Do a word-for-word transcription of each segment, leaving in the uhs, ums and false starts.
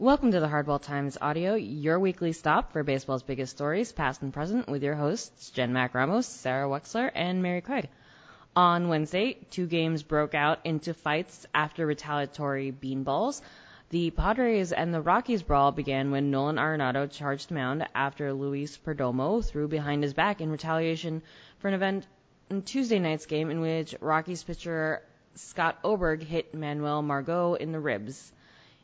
Welcome to the Hardball Times Audio, your weekly stop for baseball's biggest stories, past and present, with your hosts, Jen Mac Ramos, Sarah Wexler, and Mary Craig. On Wednesday, two games broke out into fights after retaliatory beanballs. The Padres and the Rockies brawl began when Nolan Arenado charged the mound after Luis Perdomo threw behind his back in retaliation for an event in Tuesday night's game in which Rockies pitcher Scott Oberg hit Manuel Margot in the ribs.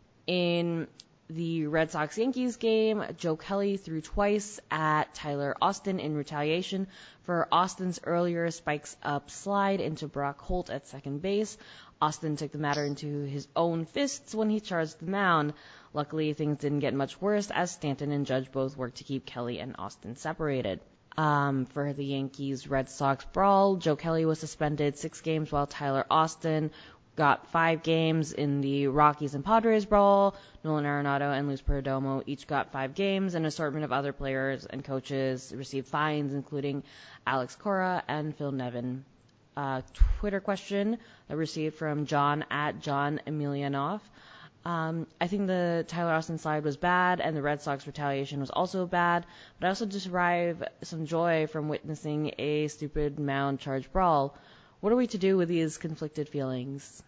In the Red Sox-Yankees game, Joe Kelly threw twice at Tyler Austin in retaliation for Austin's earlier spikes-up slide into Brock Holt at second base. Austin took the matter into his own fists when he charged the mound. Luckily, things didn't get much worse as Stanton and Judge both worked to keep Kelly and Austin separated. Um, for the Yankees-Red Sox brawl, Joe Kelly was suspended six games while Tyler Austin got five games. In the Rockies and Padres brawl, Nolan Arenado and Luis Perdomo each got five games. An assortment of other players and coaches received fines, including Alex Cora and Phil Nevin. Uh, Twitter question that received from John at John Emilianoff. Um, I think the Tyler Austin slide was bad, and the Red Sox retaliation was also bad, but I also derive some joy from witnessing a stupid mound charge brawl. What are we to do with these conflicted feelings?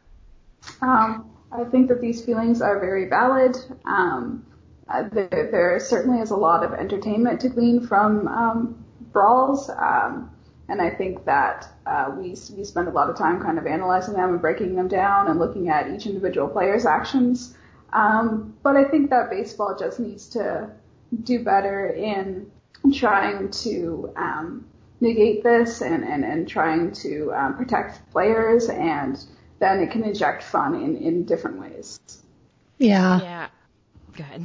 Um, I think that these feelings are very valid. Um, uh, there, there certainly is a lot of entertainment to glean from um, brawls, um, and I think that uh, we we spend a lot of time kind of analyzing them and breaking them down and looking at each individual player's actions. Um, but I think that baseball just needs to do better in trying to um, negate this and, and, and trying to um, protect players, and then it can inject fun in, in different ways. Yeah. Yeah. Go ahead.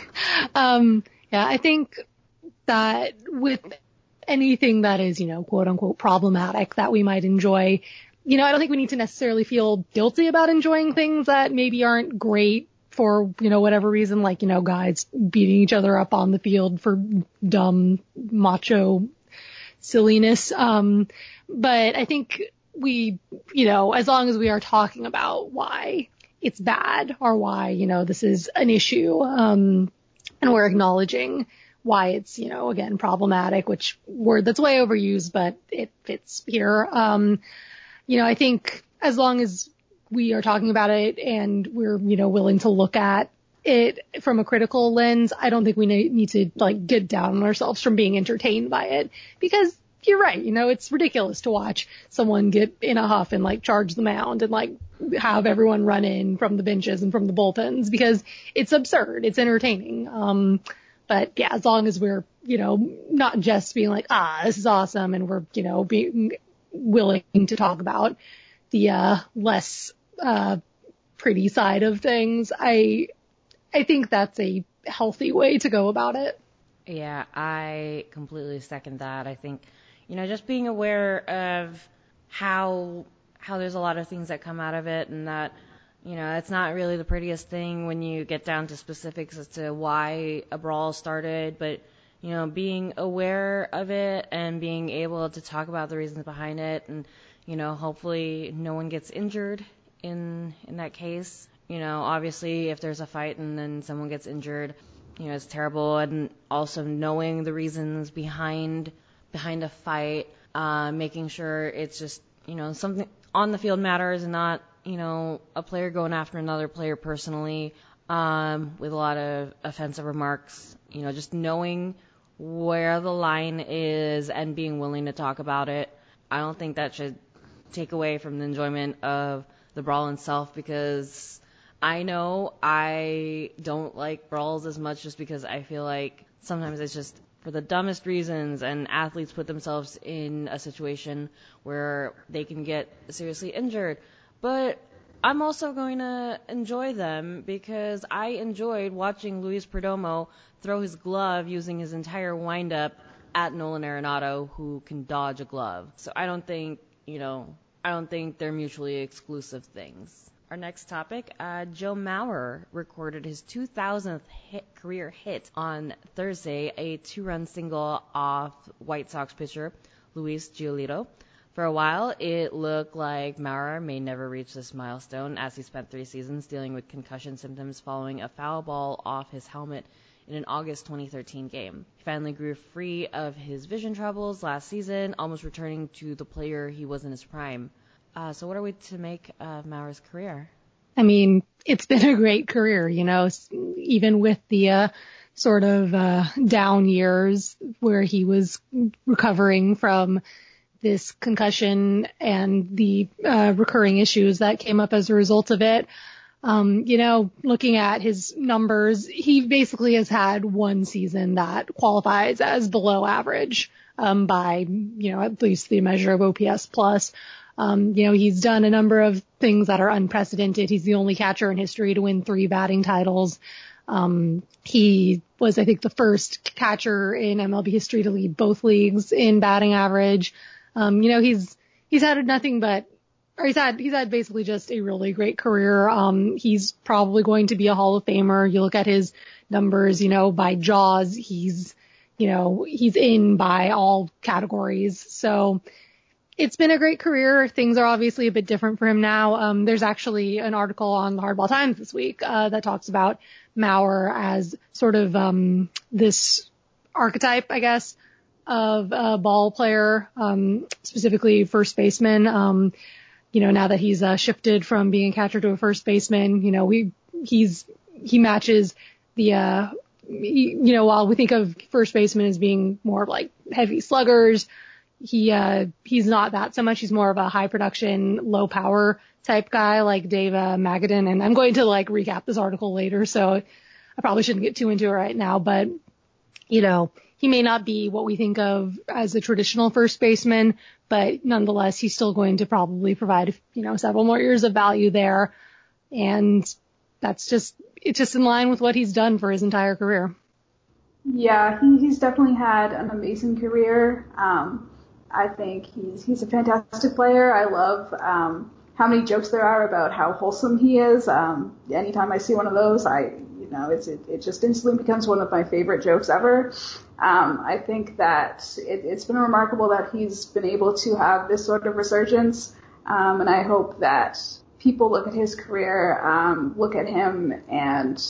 um, yeah, I think that with anything that is, you know, quote unquote problematic that we might enjoy, you know, I don't think we need to necessarily feel guilty about enjoying things that maybe aren't great for, you know, whatever reason, like, you know, guys beating each other up on the field for dumb macho silliness. Um, but I think we, you know, as long as we are talking about why it's bad or why, you know, this is an issue, um, and we're acknowledging why it's, you know, again, problematic, which word that's way overused, but it fits here. Um, you know, I think as long as we are talking about it and we're, you know, willing to look at it from a critical lens, I don't think we need to like get down on ourselves from being entertained by it, because you're right. You know, it's ridiculous to watch someone get in a huff and like charge the mound and like have everyone run in from the benches and from the bullpens, because it's absurd. It's entertaining. Um, but yeah, as long as we're, you know, not just being like, ah, this is awesome, and we're, you know, being willing to talk about the, uh, less, uh, pretty side of things, I, I think that's a healthy way to go about it. Yeah, I completely second that. I think, you know, just being aware of how how there's a lot of things that come out of it, and that, you know, it's not really the prettiest thing when you get down to specifics as to why a brawl started, but, you know, being aware of it and being able to talk about the reasons behind it, and, you know, hopefully no one gets injured in in that case. You know, obviously if there's a fight and then someone gets injured, you know, it's terrible, and also knowing the reasons behind behind a fight, uh, making sure it's just, you know, something on the field matters and not, you know, a player going after another player personally, um, with a lot of offensive remarks. You know, just knowing where the line is and being willing to talk about it. I don't think that should take away from the enjoyment of the brawl itself, because I know I don't like brawls as much just because I feel like sometimes it's just for the dumbest reasons, and athletes put themselves in a situation where they can get seriously injured. But I'm also going to enjoy them because I enjoyed watching Luis Perdomo throw his glove using his entire windup at Nolan Arenado, who can dodge a glove. So I don't think, you know, I don't think they're mutually exclusive things. Our next topic, uh, Joe Mauer recorded his two thousandth hit, career hit on Thursday, a two-run single off White Sox pitcher Luis Giolito. For a while, it looked like Maurer may never reach this milestone as he spent three seasons dealing with concussion symptoms following a foul ball off his helmet in an August twenty thirteen game. He finally grew free of his vision troubles last season, almost returning to the player he was in his prime. Uh, so what are we to make of Maurer's career? I mean, it's been a great career, you know, even with the uh, sort of uh, down years where he was recovering from this concussion and the uh, recurring issues that came up as a result of it. Um, you know, looking at his numbers, he basically has had one season that qualifies as below average um, by, you know, at least the measure of O P S plus. Um, you know, he's done a number of things that are unprecedented. He's the only catcher in history to win three batting titles. Um, he was, I think, the first catcher in M L B history to lead both leagues in batting average. Um, you know, he's, he's had nothing but, or he's had, he's had basically just a really great career. Um, he's probably going to be a Hall of Famer. You look at his numbers, you know, by Jaws, he's, you know, he's in by all categories. So it's been a great career. Things are obviously a bit different for him now. Um, there's actually an article on the Hardball Times this week, uh, that talks about Maurer as sort of, um, this archetype, I guess, of a ball player, um, specifically first baseman. Um, you know, now that he's uh, shifted from being a catcher to a first baseman, you know, we, he's, he matches the, uh, he, you know, while we think of first baseman as being more like heavy sluggers, he, uh, he's not that so much. He's more of a high production, low power type guy like Dave uh, Magadan. And I'm going to like recap this article later, so I probably shouldn't get too into it right now, but, you know, he may not be what we think of as a traditional first baseman, but nonetheless, he's still going to probably provide, you know, several more years of value there. And that's just, it's just in line with what he's done for his entire career. Yeah, he, he's definitely had an amazing career. Um, I think he's, he's a fantastic player. I love, um, how many jokes there are about how wholesome he is. Um, anytime I see one of those, I, you know, it's, it, it just instantly becomes one of my favorite jokes ever. Um, I think that it, it's been remarkable that he's been able to have this sort of resurgence. Um, and I hope that people look at his career, um, look at him and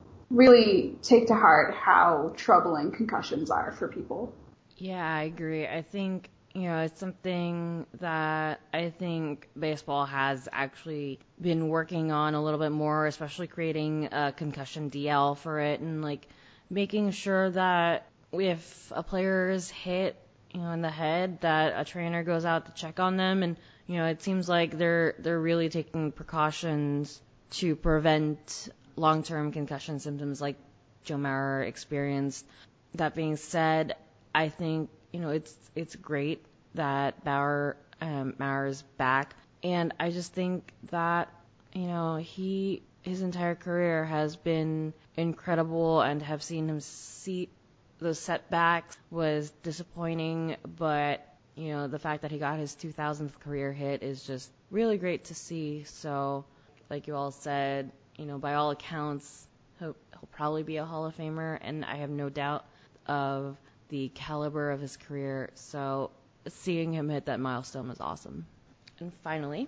really take to heart how troubling concussions are for people. Yeah, I agree. I think, you know, it's something that I think baseball has actually been working on a little bit more, especially creating a concussion D L for it and like making sure that if a player is hit, you know, in the head, that a trainer goes out to check on them. And, you know, it seems like they're, they're really taking precautions to prevent long-term concussion symptoms like Joe Mauer experienced. That being said, I think, you know, it's it's great that Bauer um, Maurer's back, and I just think that, you know, he his entire career has been incredible, and have seen him see those setbacks was disappointing, but you know, the fact that he got his two thousandth career hit is just really great to see. So, like you all said, you know, by all accounts, he'll, he'll probably be a Hall of Famer, and I have no doubt of the caliber of his career. So seeing him hit that milestone was awesome. And finally,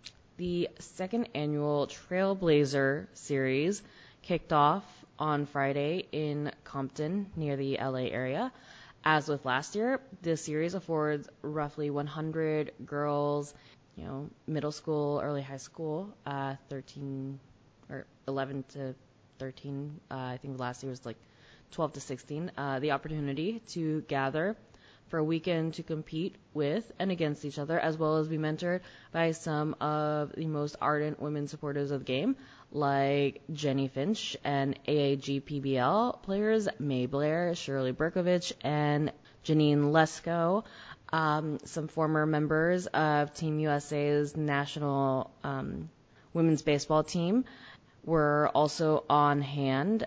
the second annual Trailblazer Series kicked off on Friday in Compton, near the L A area. As with last year, this series affords roughly one hundred girls, you know, middle school, early high school, uh, thirteen or eleven to thirteen. Uh, I think last year was like twelve to sixteen, uh, the opportunity to gather for a weekend to compete with and against each other, as well as be mentored by some of the most ardent women supporters of the game, like Jenny Finch and A A G P B L players May Blair, Shirley Berkovich, and Janine Lesko. Um, some former members of Team U S A's national um, women's baseball team were also on hand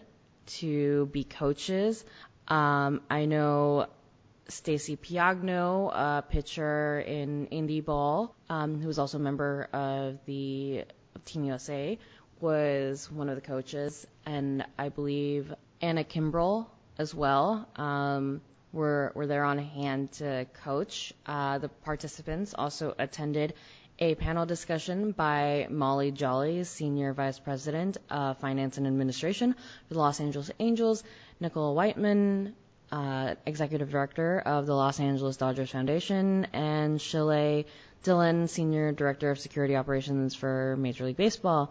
to be coaches. Um, I know Stacy Piagno, a pitcher in indie ball, um, who was also a member of the of Team U S A, was one of the coaches, and I believe Anna Kimbrell as well. Um, were, were there on hand to coach. Uh, the participants also attended a panel discussion by Molly Jolly, Senior Vice President of Finance and Administration for the Los Angeles Angels, Nicole Whiteman, uh, Executive Director of the Los Angeles Dodgers Foundation, and Shilay Dillon, Senior Director of Security Operations for Major League Baseball.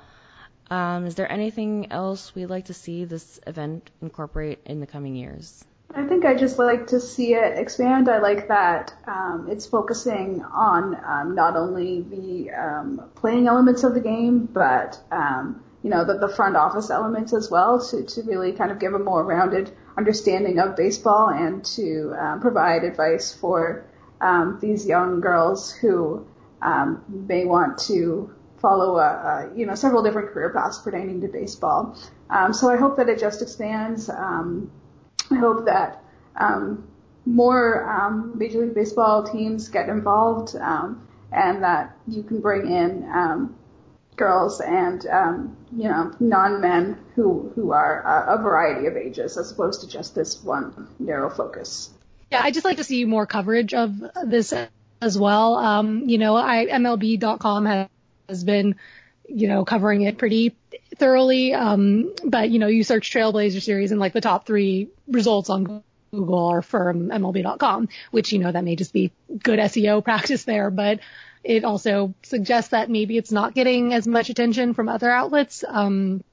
Um, is there anything else we'd like to see this event incorporate in the coming years? I think I just like to see it expand. I like that um, it's focusing on um, not only the um, playing elements of the game, but um, you know the, the front office elements as well, to, to really kind of give a more rounded understanding of baseball and to um, provide advice for um, these young girls who um, may want to follow a, a, you know several different career paths pertaining to baseball. Um, so I hope that it just expands. Um, I hope that um, more um, Major League Baseball teams get involved, um, and that you can bring in um, girls and um, you know non-men who who are a, a variety of ages, as opposed to just this one narrow focus. Yeah, I just like to see more coverage of this as well. Um, you know, I, M L B dot com has, has been, you know, covering it pretty thoroughly. Um, but, you know, you search Trailblazer Series and like the top three results on Google are from M L B dot com, which, you know, that may just be good S E O practice there, but it also suggests that maybe it's not getting as much attention from other outlets. Um,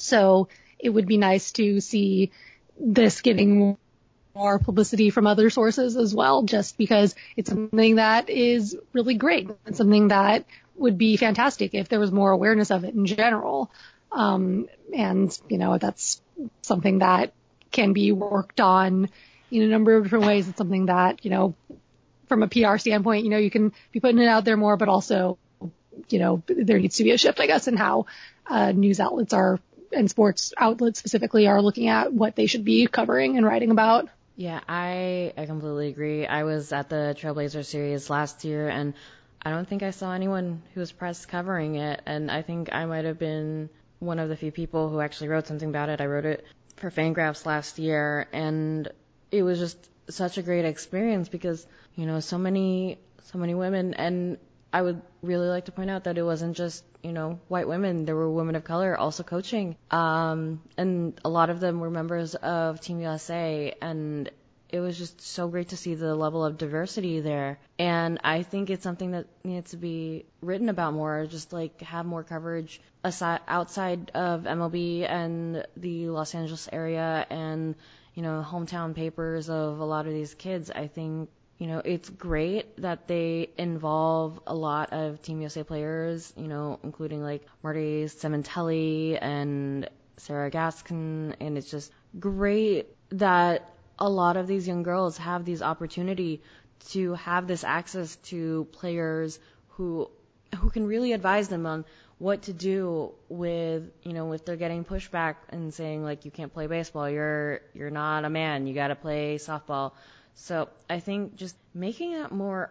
so it would be nice to see this getting more publicity from other sources as well, just because it's something that is really great. It's something that would be fantastic if there was more awareness of it in general. Um, and, you know, that's something that can be worked on in a number of different ways. It's something that, you know, from a P R standpoint, you know, you can be putting it out there more, but also, you know, there needs to be a shift, I guess, in how uh, news outlets are, and sports outlets specifically, are looking at what they should be covering and writing about. Yeah, I, I completely agree. I was at the Trailblazer Series last year, and I don't think I saw anyone who was press covering it, and I think I might have been one of the few people who actually wrote something about it. I wrote it for Fangraphs last year, and it was just such a great experience because, you know, so many, so many women, and I would really like to point out that it wasn't just, you know, white women. There were women of color also coaching, um, and a lot of them were members of Team U S A, and it was just so great to see the level of diversity there. And I think it's something that needs to be written about more, just like have more coverage aside, outside of M L B and the Los Angeles area and, you know, hometown papers of a lot of these kids. I think, you know, it's great that they involve a lot of Team U S A players, you know, including like Marty Cementelli and Sarah Gaskin. And it's just great that a lot of these young girls have these opportunity to have this access to players who who can really advise them on what to do with, you know, if they're getting pushback and saying like, you can't play baseball, you're you're not a man, you got to play softball. So I think just making it more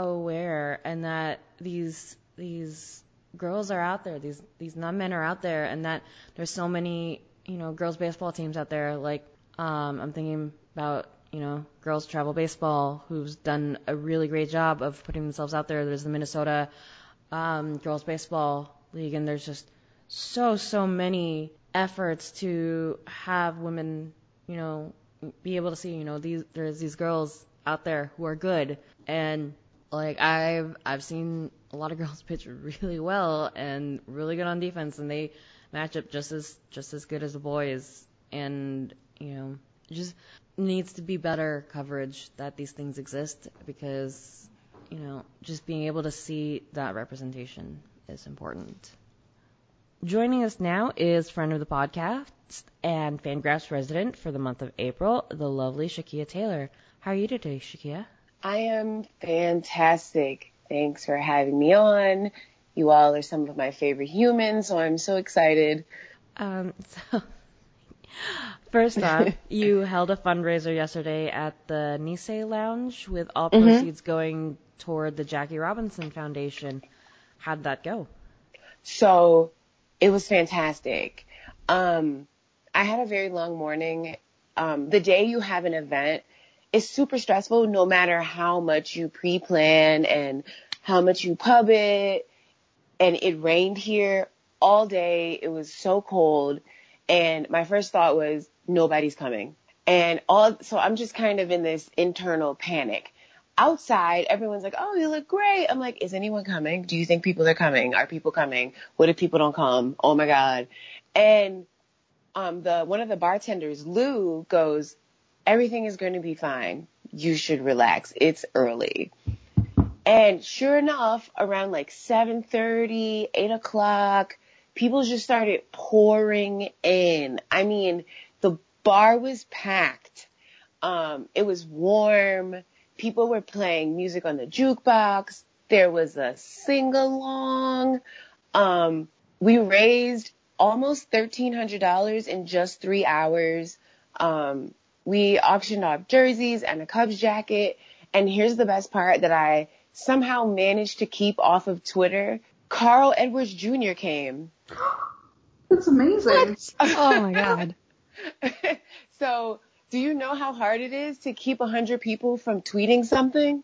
aware, and that these these girls are out there, these these non-men are out there, and that there's so many, you know, girls baseball teams out there. Like um, I'm thinking about, you know, girls travel baseball, who's done a really great job of putting themselves out there. There's the Minnesota um, girls baseball league, and there's just so so many efforts to have women, you know, be able to see, you know, these there's these girls out there who are good, and like I've I've seen a lot of girls pitch really well and really good on defense, and they match up just as just as good as the boys, and you know, just needs to be better coverage that these things exist, because, you know, just being able to see that representation is important. Joining us now is friend of the podcast and Fangraphs resident for the month of April, the lovely Shakia Taylor. How are you today, Shakia? I am fantastic. Thanks for having me on. You all are some of my favorite humans, so I'm so excited. Um, so, first off, you held a fundraiser yesterday at the Nisei Lounge with all Mm-hmm. proceeds going toward the Jackie Robinson Foundation. How'd that go? So it was fantastic. Um, I had a very long morning. Um, the day you have an event, it's super stressful no matter how much you pre-plan and how much you pub it. And it rained here all day. It was so cold. And my first thought was, nobody's coming. And all, so I'm just kind of in this internal panic. Outside, everyone's like, oh, you look great. I'm like, is anyone coming? Do you think people are coming? Are people coming? What if people don't come? Oh my God. And, um, the, one of the bartenders, Lou, goes, everything is going to be fine. You should relax. It's early. And sure enough, around like seven thirty, eight o'clock, people just started pouring in. I mean, the bar was packed. Um, it was warm. People were playing music on the jukebox. There was a sing-along. Um, we raised almost thirteen hundred dollars in just three hours. Um, we auctioned off jerseys and a Cubs jacket. And here's the best part that I somehow managed to keep off of Twitter. Carl Edwards Junior came. That's amazing. Oh my God. So, do you know how hard it is to keep a hundred people from tweeting something?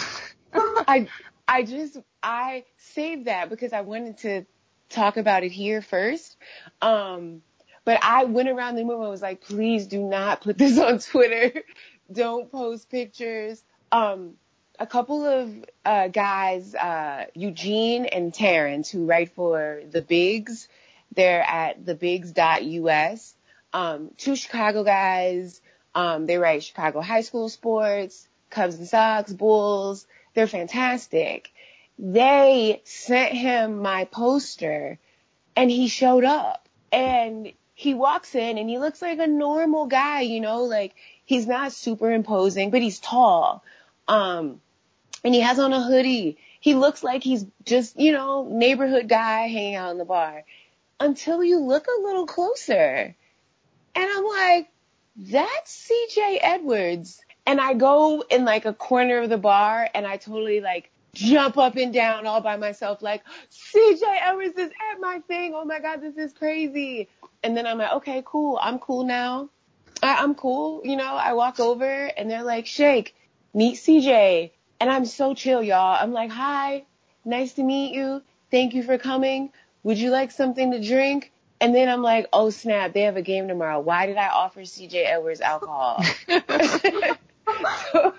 I, I just, I saved that because I wanted to talk about it here first. Um, but I went around the room and was like, please do not put this on Twitter. Don't post pictures. Um, a couple of uh, guys, uh, Eugene and Terrence, who write for The Bigs, they're at the bigs dot U S. Um, two Chicago guys, um, they write Chicago high school sports, Cubs and Sox, Bulls. They're fantastic. They sent him my poster and he showed up, and he walks in and he looks like a normal guy, you know, like he's not super imposing, but he's tall. Um, and he has on a hoodie. He looks like he's just, you know, neighborhood guy hanging out in the bar until you look a little closer. And I'm like, that's C J Edwards. And I go in like a corner of the bar and I totally like jump up and down all by myself like, C J Edwards is at my thing. Oh my God, this is crazy. And then I'm like, okay, cool. I'm cool now. I, I'm cool. You know, I walk over and they're like, Shake, meet C J. And I'm so chill, y'all. I'm like, hi, nice to meet you. Thank you for coming. Would you like something to drink? And then I'm like, oh snap, they have a game tomorrow. Why did I offer C J Edwards alcohol? so,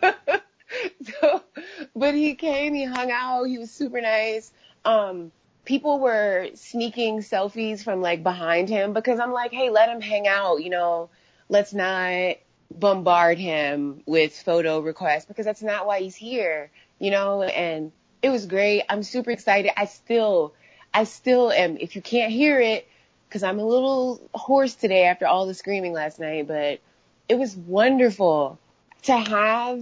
so, but he came, he hung out, he was super nice. Um, people were sneaking selfies from like behind him because I'm like, hey, let him hang out, you know, let's not bombard him with photo requests because that's not why he's here, you know, and it was great. I'm super excited. I still, I still am, if you can't hear it, because I'm a little hoarse today after all the screaming last night, but it was wonderful to have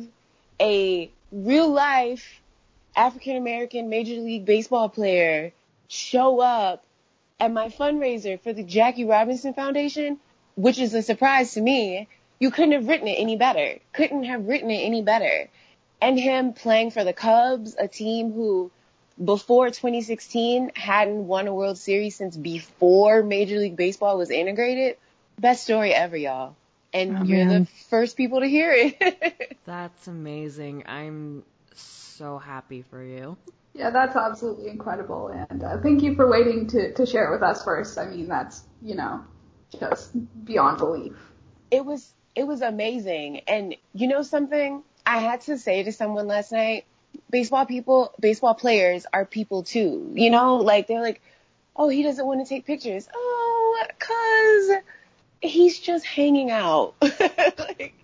a real life African American Major League Baseball player show up at my fundraiser for the Jackie Robinson Foundation, which is a surprise to me. You couldn't have written it any better. Couldn't have written it any better. And him playing for the Cubs, a team who before twenty sixteen hadn't won a World Series since before Major League Baseball was integrated. Best story ever, y'all. And Oh, you're man. the first people to hear it. That's amazing. I'm so happy for you. Yeah, that's absolutely incredible. And uh, thank you for waiting to, to share it with us first. I mean, that's, you know, just beyond belief. It was, it was amazing. And you know something? I had to say to someone last night, baseball people, baseball players are people too. You know, like they're like, oh, he doesn't want to take pictures. Oh, cause he's just hanging out. like,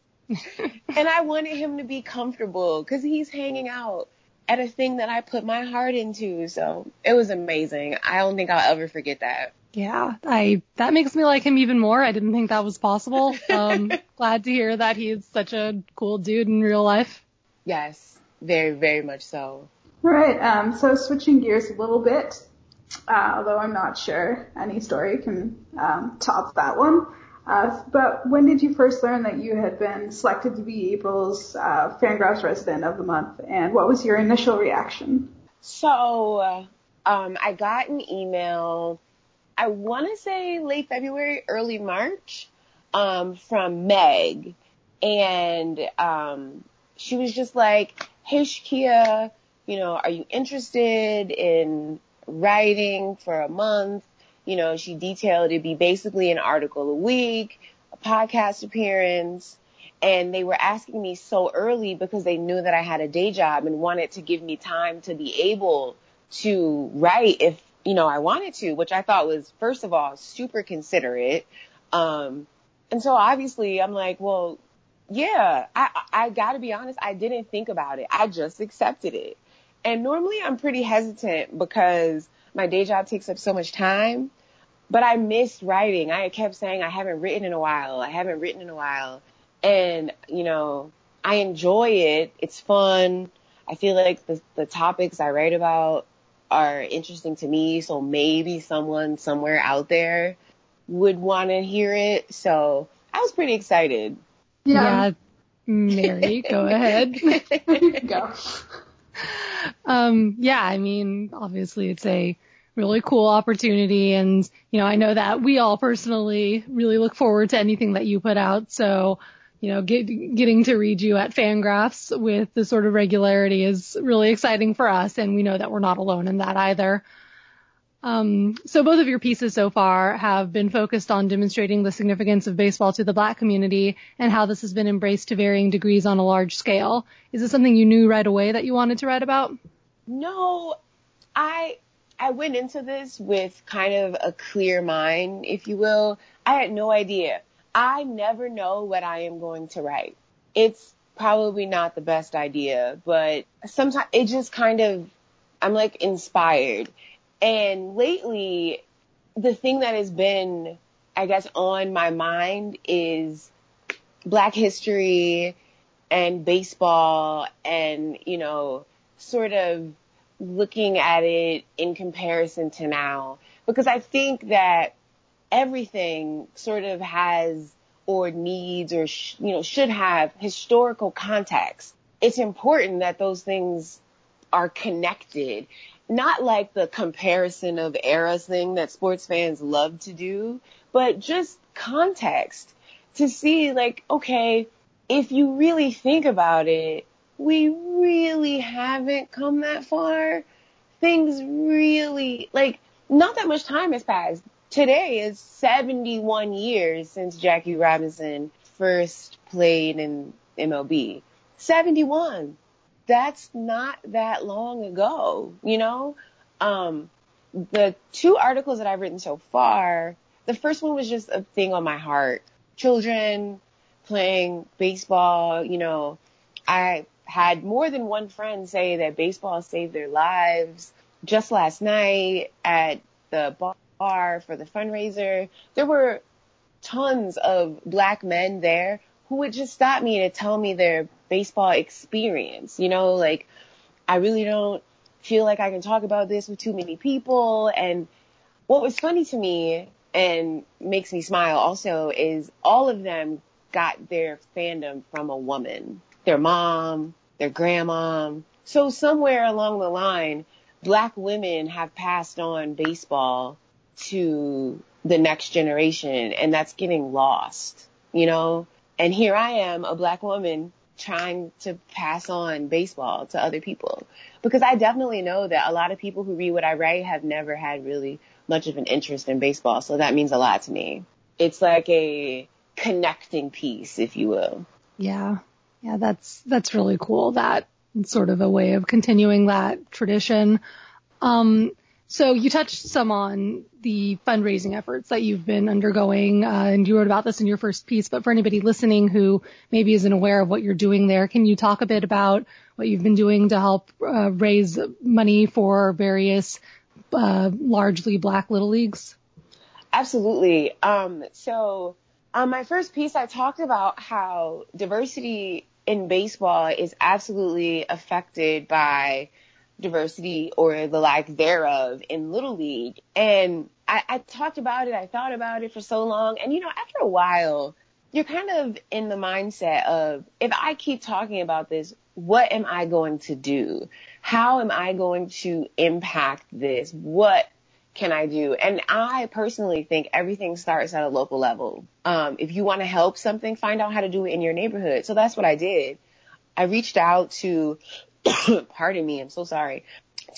and I wanted him to be comfortable cause he's hanging out at a thing that I put my heart into. So it was amazing. I don't think I'll ever forget that. Yeah, I that makes me like him even more. I didn't think that was possible. Um, glad to hear that he's such a cool dude in real life. Yes, very, very much so. All right, um, so switching gears a little bit, uh, although I'm not sure any story can um, top that one. Uh, but when did you first learn that you had been selected to be April's uh, Fangraphs Resident of the Month, and what was your initial reaction? So, um, I got an email, I want to say late February, early March, um, from Meg. And, um, she was just like, hey, Shakia, you know, are you interested in writing for a month? You know, she detailed it'd be basically an article a week, a podcast appearance. And they were asking me so early because they knew that I had a day job and wanted to give me time to be able to write if, you know, I wanted to, which I thought was, first of all, super considerate. Um, and so obviously I'm like, well, yeah, I, I gotta be honest. I didn't think about it. I just accepted it. And normally I'm pretty hesitant because my day job takes up so much time, but I missed writing. I kept saying I haven't written in a while. I haven't written in a while. And, you know, I enjoy it. It's fun. I feel like the, the topics I write about are interesting to me. So maybe someone somewhere out there would want to hear it. So I was pretty excited. Yeah. yeah Mary, go ahead. Go. Um, yeah, I mean, obviously it's a really cool opportunity. And, you know, I know that we all personally really look forward to anything that you put out. So, you know, get, getting to read you at Fangraphs with this sort of regularity is really exciting for us. And we know that we're not alone in that either. Um, so both of your pieces so far have been focused on demonstrating the significance of baseball to the Black community and how this has been embraced to varying degrees on a large scale. Is this something you knew right away that you wanted to write about? No, I I went into this with kind of a clear mind, if you will. I had no idea. I never know what I am going to write. It's probably not the best idea, but sometimes it just kind of, I'm like inspired. And lately, the thing that has been, I guess, on my mind is Black history and baseball and, you know, sort of looking at it in comparison to now. Because I think that everything sort of has or needs or, sh- you know, should have historical context. It's important that those things are connected. Not like the comparison of eras thing that sports fans love to do, but just context to see like, okay, if you really think about it, we really haven't come that far. Things really, like, not that much time has passed. Today is seventy-one years since Jackie Robinson first played in M L B. seventy-one. That's not that long ago, you know? Um, the two articles that I've written so far, the first one was just a thing on my heart. Children playing baseball, you know, I had more than one friend say that baseball saved their lives. Just last night at the bar for the fundraiser, there were tons of Black men there who would just stop me to tell me their baseball experience. You know, like, I really don't feel like I can talk about this with too many people. And what was funny to me and makes me smile also is all of them got their fandom from a woman, their mom, their grandma. So somewhere along the line, Black women have passed on baseball to the next generation, and that's getting lost, you know? And here I am, a Black woman, trying to pass on baseball to other people. Because I definitely know that a lot of people who read what I write have never had really much of an interest in baseball. So that means a lot to me. It's like a connecting piece, if you will. Yeah. Yeah, that's, that's really cool. That sort of a way of continuing that tradition. Um, so you touched some on the fundraising efforts that you've been undergoing, uh, and you wrote about this in your first piece, but for anybody listening who maybe isn't aware of what you're doing there, can you talk a bit about what you've been doing to help uh, raise money for various uh, largely Black Little Leagues? Absolutely. Um, so on my first piece, I talked about how diversity in baseball is absolutely affected by diversity or the lack thereof in Little League. And I, I talked about it. I thought about it for so long. And, you know, after a while, you're kind of in the mindset of, if I keep talking about this, what am I going to do? How am I going to impact this? What can I do? And I personally think everything starts at a local level. Um, if you want to help something, find out how to do it in your neighborhood. So that's what I did. I reached out to, pardon me, I'm so sorry,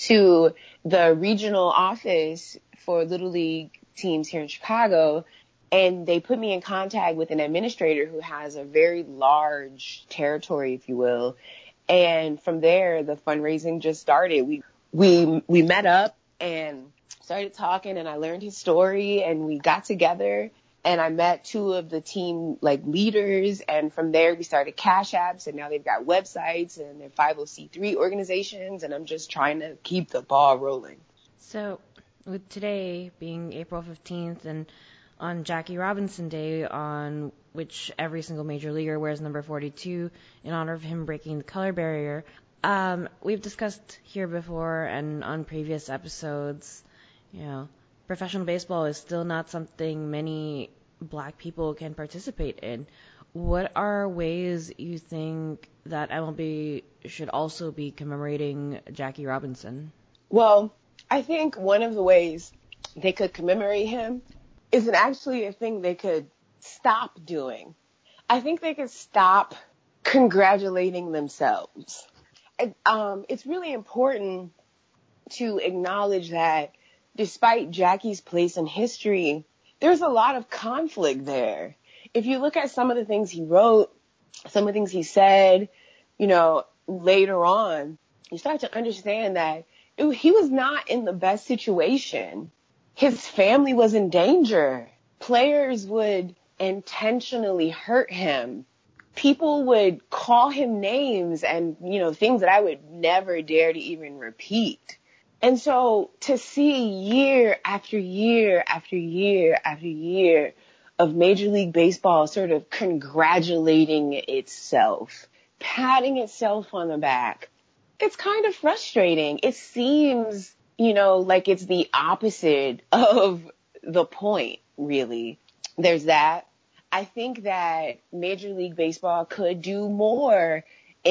to the regional office for Little League teams here in Chicago, and they put me in contact with an administrator who has a very large territory, if you will. And from there, the fundraising just started. We we we met up and started talking, and I learned his story, and we got together, and I met two of the team like leaders, and from there we started Cash Apps, and now they've got websites and they're five oh c three organizations, and I'm just trying to keep the ball rolling. So with today being April fifteenth and on Jackie Robinson Day, on which every single major leaguer wears number forty-two in honor of him breaking the color barrier, um, we've discussed here before and on previous episodes, you know, professional baseball is still not something many black people can participate in. What are ways you think that M L B should also be commemorating Jackie Robinson? Well, I think one of the ways they could commemorate him is actually a thing they could stop doing. I think they could stop congratulating themselves. It, um, it's really important to acknowledge that despite Jackie's place in history, there's a lot of conflict there. If you look at some of the things he wrote, some of the things he said, you know, later on, you start to understand that it, he was not in the best situation. His family was in danger. Players would intentionally hurt him. People would call him names and, you know, things that I would never dare to even repeat. And so to see year after year after year after year of Major League Baseball sort of congratulating itself, patting itself on the back, it's kind of frustrating. It seems, you know, like it's the opposite of the point, really. There's that. I think that Major League Baseball could do more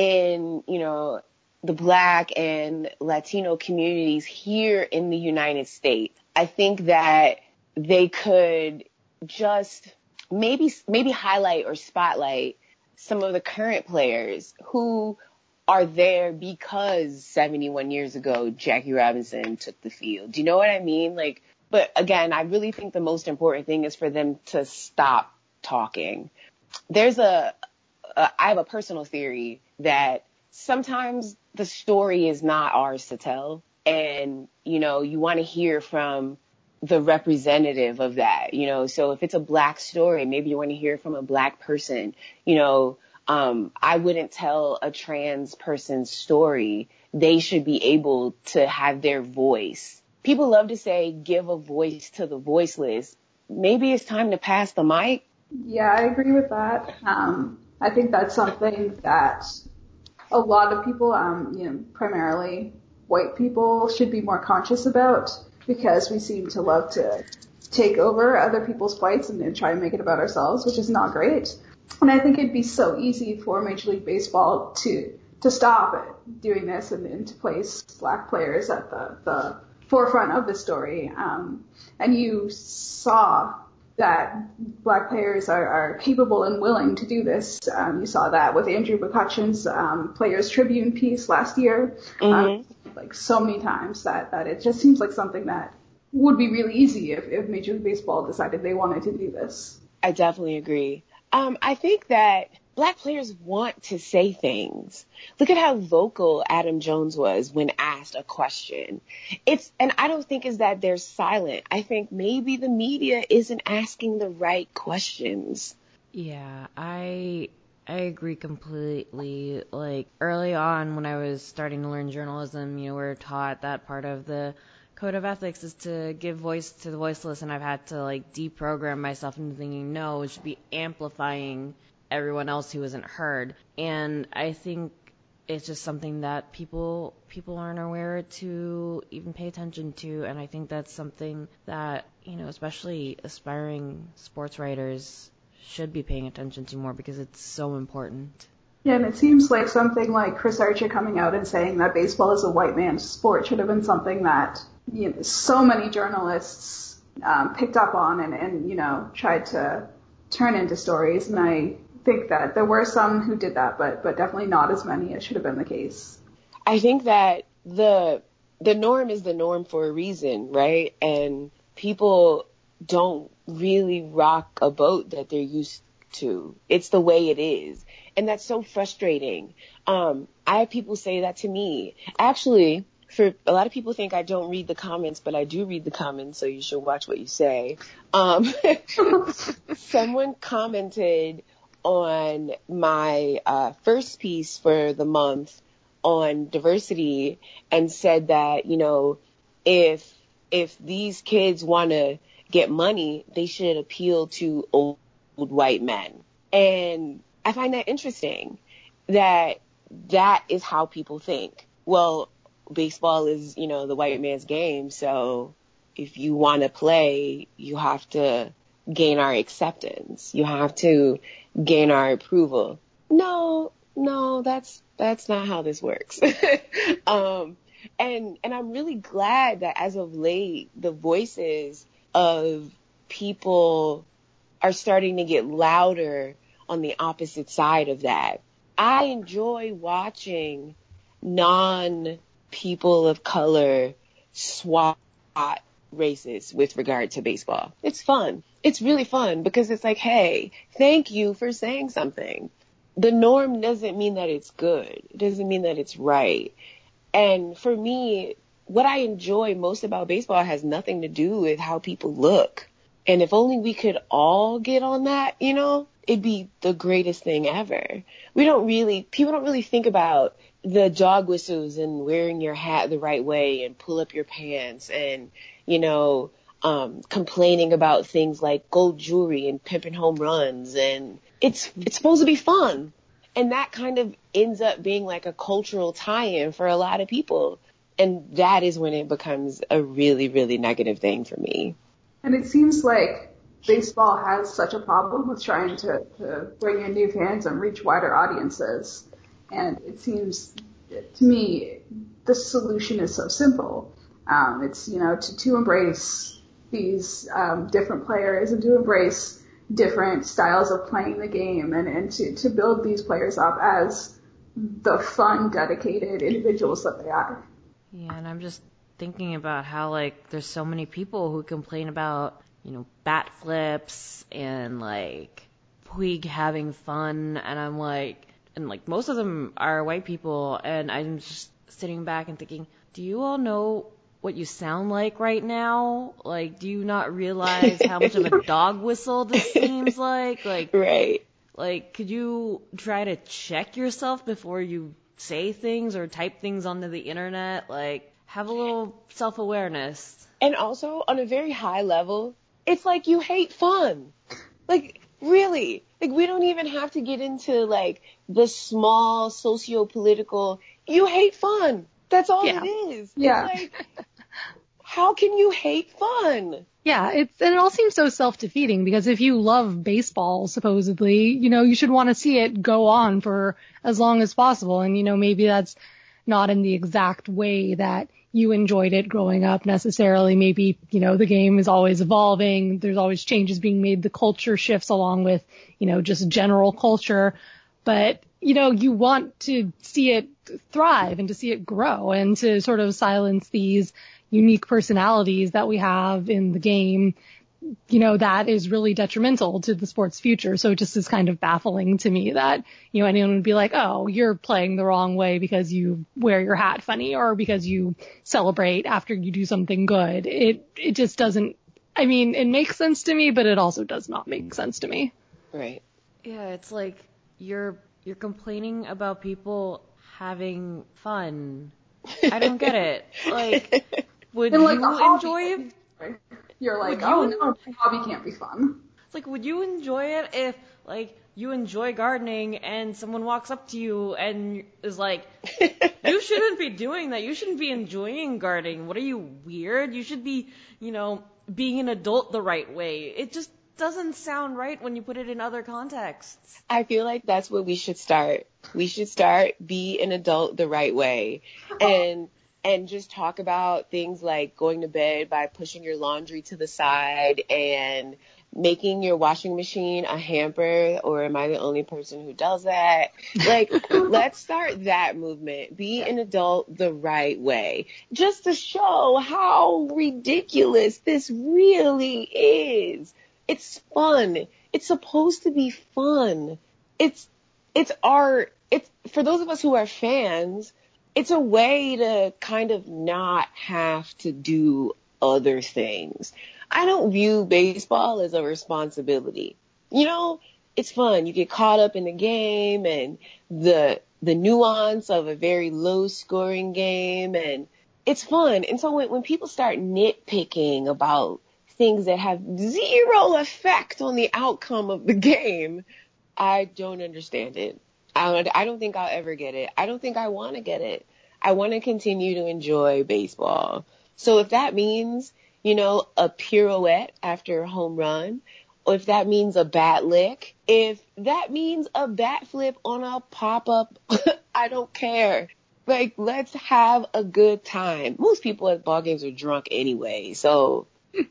in, you know, the Black and Latino communities here in the United States. I think that they could just maybe maybe highlight or spotlight some of the current players who are there because seventy-one years ago Jackie Robinson took the field. Do you know what I mean? Like, but again, I really think the most important thing is for them to stop talking. There's a, a I have a personal theory that sometimes the story is not ours to tell. And, you know, you want to hear from the representative of that, you know, so if it's a Black story, maybe you want to hear from a Black person, you know, um, I wouldn't tell a trans person's story. They should be able to have their voice. People love to say, give a voice to the voiceless. Maybe it's time to pass the mic. Yeah, I agree with that. Um, I think that's something that a lot of people, um, you know, primarily white people, should be more conscious about, because we seem to love to take over other people's fights and, and try and make it about ourselves, which is not great. And I think it'd be so easy for Major League Baseball to to stop doing this and, and to place Black players at the, the forefront of the story. Um, and you saw that Black players are, are capable and willing to do this. Um, you saw that with Andrew McCutcheon's um, Players Tribune piece last year, mm-hmm. um, like so many times that, that it just seems like something that would be really easy if, if Major League Baseball decided they wanted to do this. I definitely agree. Um, I think that Black players want to say things. Look at how vocal Adam Jones was when asked a question. It's, and I don't think is that they're silent. I think maybe the media isn't asking the right questions. Yeah, I I agree completely. Like early on when I was starting to learn journalism, you know, we were taught that part of the code of ethics is to give voice to the voiceless, and I've had to like deprogram myself into thinking, no, it should be amplifying everyone else who isn't heard. And I think it's just something that people people aren't aware to even pay attention to, and I think that's something that, you know, especially aspiring sports writers should be paying attention to more, because it's so important. Yeah, and it seems like something like Chris Archer coming out and saying that baseball is a white man's sport should have been something that you know, so many journalists um, picked up on and, and, you know, tried to turn into stories. And I think that there were some who did that, but, but definitely not as many as should have been the case. I think that the the norm is the norm for a reason, right? And people don't really rock a boat that they're used to. It's the way it is. And that's so frustrating. Um, I have people say that to me. Actually, for a lot of people think I don't read the comments, but I do read the comments, so you should watch what you say. Um, someone commented on my uh, first piece for the month on diversity and said that, you know, if if these kids want to get money, they should appeal to old, old white men. And I find that interesting that that is how people think. Well, baseball is, you know, the white man's game. So if you want to play, you have to gain our acceptance. You have to gain our approval. No, no, that's that's not how this works. um, and and I'm really glad that as of late, the voices of people are starting to get louder on the opposite side of that. I enjoy watching non-people of color swat races with regard to baseball. It's fun. It's really fun because it's like, hey, thank you for saying something. The norm doesn't mean that it's good. It doesn't mean that it's right. And for me, what I enjoy most about baseball has nothing to do with how people look. And if only we could all get on that, you know, it'd be the greatest thing ever. We don't really, people don't really think about the dog whistles and wearing your hat the right way and pull up your pants and, you know, um, complaining about things like gold jewelry and pimping home runs. And it's, it's supposed to be fun. And that kind of ends up being like a cultural tie-in for a lot of people. And that is when it becomes a really, really negative thing for me. And it seems like baseball has such a problem with trying to, to bring in new fans and reach wider audiences. And it seems to me the solution is so simple. Um, it's, you know, to, to embrace these um, different players and to embrace different styles of playing the game and, and to, to build these players up as the fun, dedicated individuals that they are. Yeah, and I'm just thinking about how, like, there's so many people who complain about, you know, bat flips and, like, Puig having fun, and I'm like, and, like, most of them are white people, and I'm just sitting back and thinking, do you all know what you sound like right now? Like, do you not realize how much of a dog whistle this seems like? Like, right. Like, could you try to check yourself before you say things or type things onto the internet? Like, have a little self-awareness. And also, on a very high level, it's like you hate fun. Like, really. Like, we don't even have to get into, like, the small socio-political. You hate fun. That's all Yeah. it is. Yeah. It's like, how can you hate fun? Yeah, it's, and it all seems so self-defeating because if you love baseball, supposedly, you know, you should want to see it go on for as long as possible. And, you know, maybe that's not in the exact way that you enjoyed it growing up necessarily. Maybe, you know, the game is always evolving. There's always changes being made. The culture shifts along with, you know, just general culture. But, you know, you want to see it thrive and to see it grow and to sort of silence these unique personalities that we have in the game, you know, that is really detrimental to the sport's future. So it just is kind of baffling to me that, you know, anyone would be like, oh, you're playing the wrong way because you wear your hat funny or because you celebrate after you do something good. It, it just doesn't, I mean, it makes sense to me, but it also does not make sense to me. Right. Yeah, it's like you're, you're complaining about people having fun. I don't get it. Like, would And, like, you the hobby, enjoy it? You're like, Would oh you- no, my hobby can't be fun. It's like, would you enjoy it if, like, you enjoy gardening and someone walks up to you and is like, you shouldn't be doing that. You shouldn't be enjoying gardening. What are you, weird? You should be, you know, being an adult the right way. It just doesn't sound right when you put it in other contexts. I feel like that's where we should start. We should start be an adult the right way. And and just talk about things like going to bed by pushing your laundry to the side and making your washing machine a hamper, or am I the only person who does that? Like, let's start that movement. Be an adult the right way. Just to show how ridiculous this really is. It's fun. It's supposed to be fun. It's, it's art. It's, for those of us who are fans, it's a way to kind of not have to do other things. I don't view baseball as a responsibility. You know, it's fun. You get caught up in the game and the the nuance of a very low scoring game, and it's fun. And so when, when people start nitpicking about things that have zero effect on the outcome of the game, I don't understand it. I don't, I don't think I'll ever get it. I don't think I want to get it. I want to continue to enjoy baseball. So if that means, you know, a pirouette after a home run, or if that means a bat lick, if that means a bat flip on a pop-up, I don't care. Like, let's have a good time. Most people at ball games are drunk anyway, so.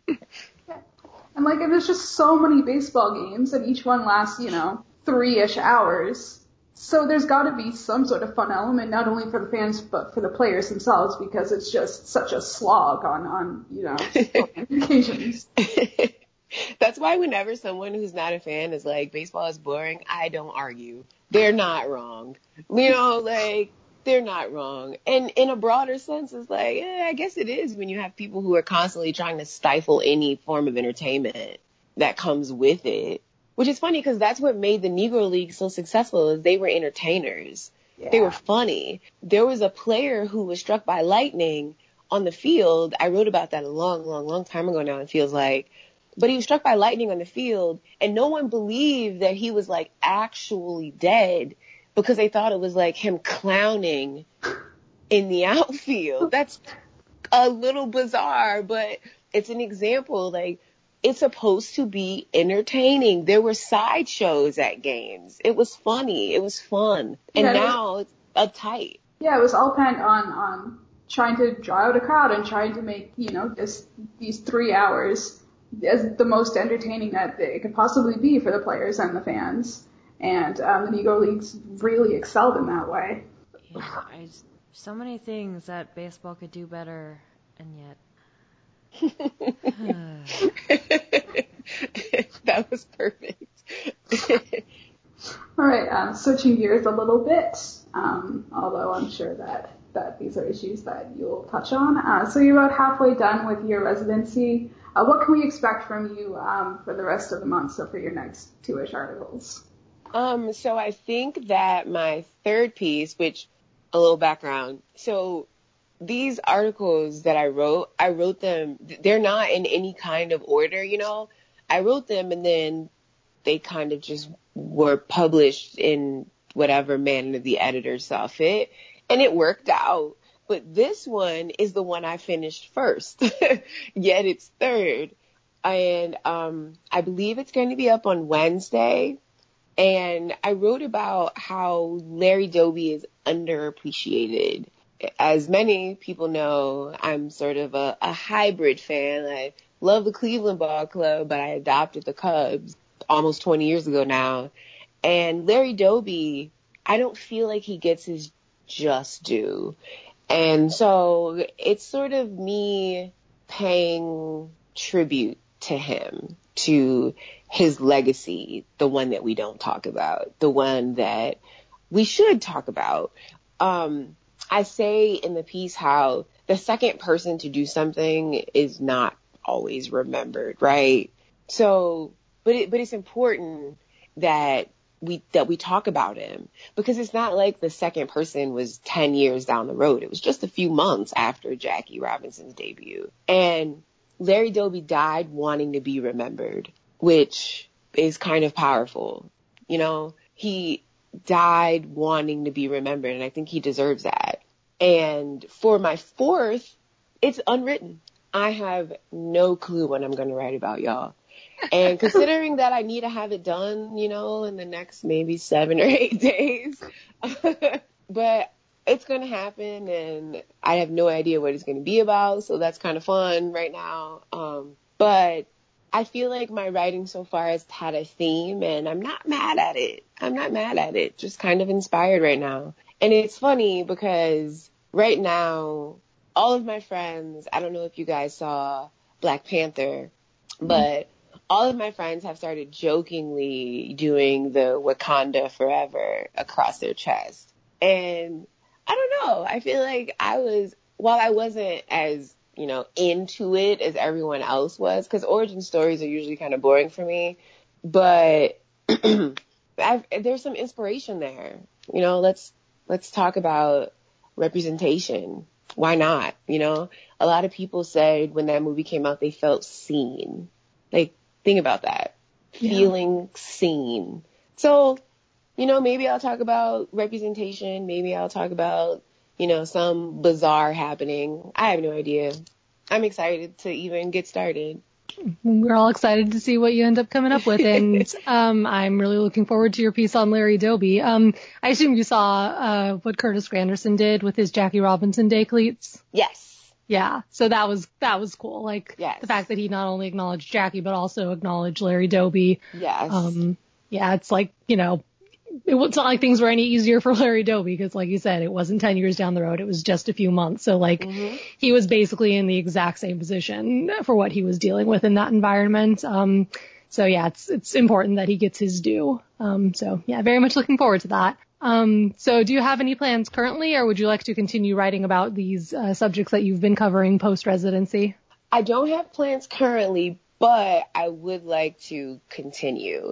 And like, there's just so many baseball games, and each one lasts, you know, three-ish hours. So there's got to be some sort of fun element, not only for the fans, but for the players themselves, because it's just such a slog on, on you know, occasions. That's why whenever someone who's not a fan is like, baseball is boring, I don't argue. They're not wrong. You know, like, they're not wrong. And in a broader sense, it's like, eh, I guess it is when you have people who are constantly trying to stifle any form of entertainment that comes with it. Which is funny because that's what made the Negro League so successful, is they were entertainers. Yeah. They were funny. There was a player who was struck by lightning on the field. I wrote about that a long, long, long time ago now, it feels like. But he was struck by lightning on the field, and no one believed that he was, like, actually dead because they thought it was, like, him clowning in the outfield. That's a little bizarre, but it's an example, like, it's supposed to be entertaining. There were sideshows at games. It was funny. It was fun. And yeah, now it's uptight. Yeah, it was all kind on, on trying to draw out a crowd and trying to make, you know, this, these three hours as the most entertaining that it could possibly be for the players and the fans. And um, the Negro Leagues really excelled in that way. Yeah, I just, so many things that baseball could do better, and yet... That was perfect. All right, um, switching gears a little bit, um, although I'm sure that, that these are issues that you'll touch on. Uh, so you're about halfway done with your residency. Uh, what can we expect from you um, for the rest of the month, so for your next two-ish articles? Um, so I think that my third piece, which, a little background, so these articles that I wrote, I wrote them, they're not in any kind of order, you know. I wrote them and then they kind of just were published in whatever manner the editor saw fit, and it worked out. But this one is the one I finished first, yet it's third. And um, I believe it's going to be up on Wednesday. And I wrote about how Larry Doby is underappreciated. As many people know, I'm sort of a, a hybrid fan. I love the Cleveland Ball Club, but I adopted the Cubs almost twenty years ago now. And Larry Doby, I don't feel like he gets his just due. And so it's sort of me paying tribute to him, to his legacy, the one that we don't talk about, the one that we should talk about. Um, I say in the piece how the second person to do something is not always remembered, right? So, but it, but it's important that we, that we talk about him, because it's not like the second person was ten years down the road. It was just a few months after Jackie Robinson's debut. And Larry Doby died wanting to be remembered, which is kind of powerful. You know, he died wanting to be remembered, and I think he deserves that. And for my fourth, it's unwritten. I have no clue what I'm going to write about, y'all. And considering that I need to have it done, you know, in the next maybe seven or eight days, but it's going to happen, and I have no idea what it's going to be about, so that's kind of fun right now. Um, but I feel like my writing so far has had a theme, and I'm not mad at it. I'm not mad at it. Just kind of inspired right now. And it's funny because right now, all of my friends, I don't know if you guys saw Black Panther, but all of my friends have started jokingly doing the Wakanda Forever across their chest. And I don't know. I feel like I was, while I wasn't as, you know, into it as everyone else was, because origin stories are usually kind of boring for me, but I've, there's some inspiration there. You know, let's, let's talk about representation. Why not? You know, a lot of people said when that movie came out, they felt seen. Like, think about that. Yeah. Feeling seen. So, you know, maybe I'll talk about representation. Maybe I'll talk about, you know, some bizarre happening. I have no idea. I'm excited to even get started. We're all excited to see what you end up coming up with. And um, I'm really looking forward to your piece on Larry Doby. Um, I assume you saw uh, what Curtis Granderson did with his Jackie Robinson Day cleats. Yes. Yeah. So that was, that was cool. Like yes. the fact that he not only acknowledged Jackie, but also acknowledged Larry Doby. Yes. Um, yeah, it's like, you know, it, it's not like things were any easier for Larry Doby because, like you said, it wasn't ten years down the road. It was just a few months. So, like, mm-hmm. he was basically in the exact same position for what he was dealing with in that environment. Um, so, yeah, it's it's important that he gets his due. Um, so, yeah, very much looking forward to that. Um, so do you have any plans currently, or would you like to continue writing about these uh, subjects that you've been covering post-residency? I don't have plans currently, but I would like to continue.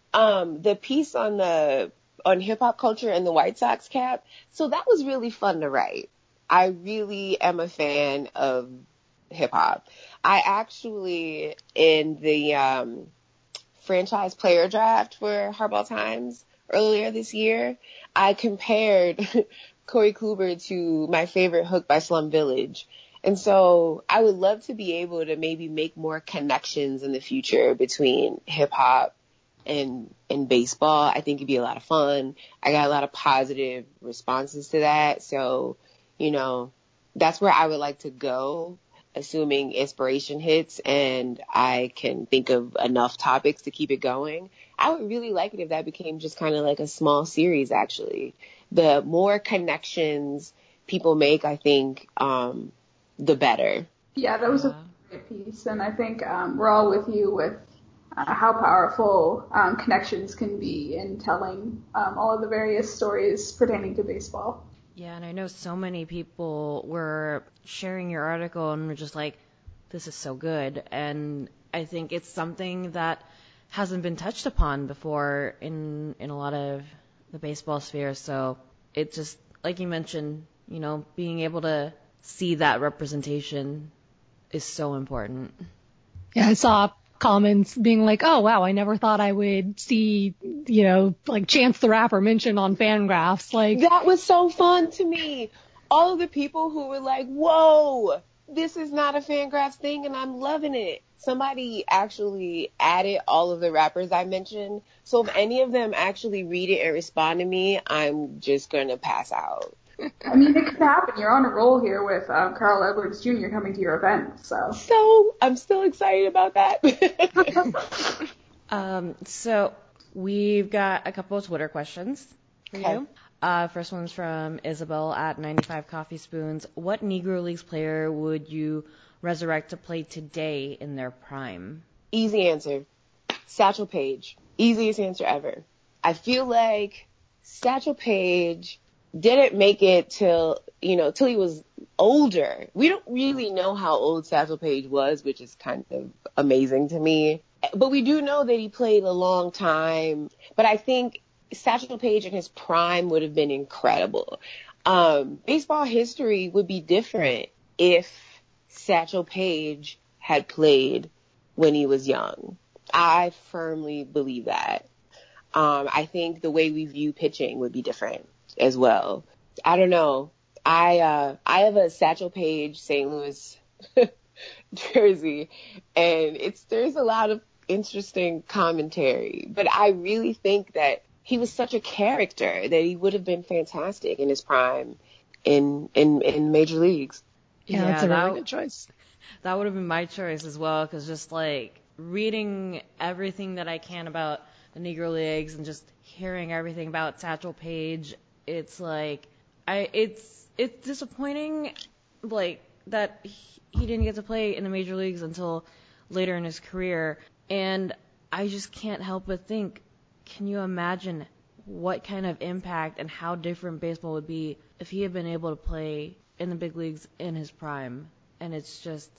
Um, the piece on the, on hip hop culture and the White Sox cap. So that was really fun to write. I really am a fan of hip hop. I actually, in the, um, franchise player draft for Hardball Times earlier this year, I compared Corey Kluber to my favorite hook by Slum Village. And so I would love to be able to maybe make more connections in the future between hip hop and and baseball. I think it'd be a lot of fun. I got a lot of positive responses to that. So, you know, that's where I would like to go, assuming inspiration hits and I can think of enough topics to keep it going. I would really like it if that became just kind of like a small series, actually. The more connections people make, I think, um, the better. Yeah, that was a great piece. And I think um, we're all with you with Uh, how powerful um, connections can be in telling um, all of the various stories pertaining to baseball. Yeah, and I know so many people were sharing your article and were just like, this is so good. And I think it's something that hasn't been touched upon before in, in a lot of the baseball sphere. So it's just, like you mentioned, you know, being able to see that representation is so important. Yeah, I saw comments being like, oh, wow, I never thought I would see, you know, like Chance the Rapper mentioned on Fangraphs. Like, that was so fun to me. All of the people who were like, whoa, this is not a Fangraphs thing and I'm loving it. Somebody actually added all of the rappers I mentioned. So if any of them actually read it and respond to me, I'm just going to pass out. I mean, it could happen. You're on a roll here with um, Carl Edwards Junior coming to your event, so. So I'm still excited about that. um, so we've got a couple of Twitter questions for okay. you. Uh, first one's from Isabel at ninety-five Coffee Spoons. What Negro Leagues player would you resurrect to play today in their prime? Easy answer. Satchel Paige. Easiest answer ever. I feel like Satchel Paige didn't make it till, you know, till he was older. We don't really know how old Satchel Paige was, which is kind of amazing to me. But we do know that he played a long time. But I think Satchel Paige in his prime would have been incredible. Um, baseball history would be different if Satchel Paige had played when he was young. I firmly believe that. Um, I think the way we view pitching would be different as well. I don't know. I uh, I have a Satchel Paige Saint Louis jersey, and it's there's a lot of interesting commentary. But I really think that he was such a character that he would have been fantastic in his prime in in in major leagues. Yeah, that's Yeah, a really that, good choice. that would have been my choice as well, because just like reading everything that I can about the Negro Leagues and just hearing everything about Satchel Paige, it's like I it's it's disappointing, like that he, he didn't get to play in the major leagues until later in his career, and I just can't help but think, can you imagine what kind of impact and how different baseball would be if he had been able to play in the big leagues in his prime? And it's just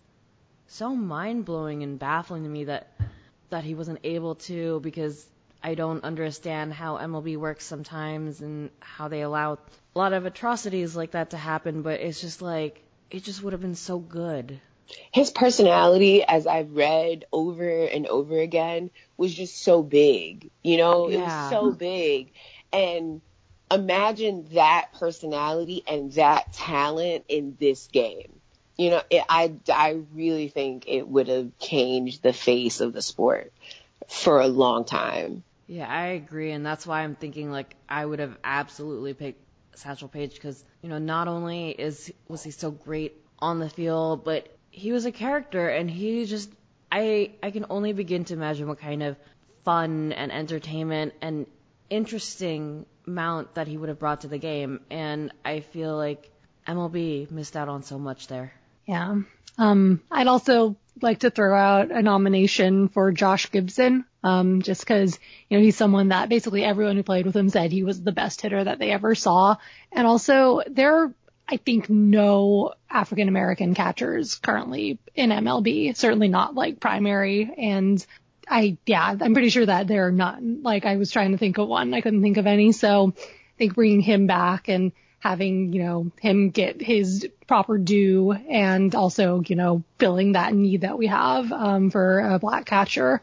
so mind-blowing and baffling to me that that he wasn't able to, because I don't understand how M L B works sometimes and how they allow a lot of atrocities like that to happen, but it's just like, it just would have been so good. His personality, as I've read over and over again, was just so big. You know, Yeah. It was so big. And imagine that personality and that talent in this game. You know, it, I, I really think it would have changed the face of the sport for a long time. Yeah, I agree, and that's why I'm thinking like I would have absolutely picked Satchel Paige, because, you know, not only is was he so great on the field, but he was a character, and he just I I can only begin to imagine what kind of fun and entertainment and interesting amount that he would have brought to the game, and I feel like M L B missed out on so much there. Yeah. Um, I'd also like to throw out a nomination for Josh Gibson, um, just because, you know, he's someone that basically everyone who played with him said he was the best hitter that they ever saw. And also, there are, I think, no African-American catchers currently in M L B, certainly not like primary. And I, yeah, I'm pretty sure that there are none. Like, I was trying to think of one. I couldn't think of any. So I think bringing him back and having, you know, him get his proper due, and also, you know, filling that need that we have um, for a black catcher.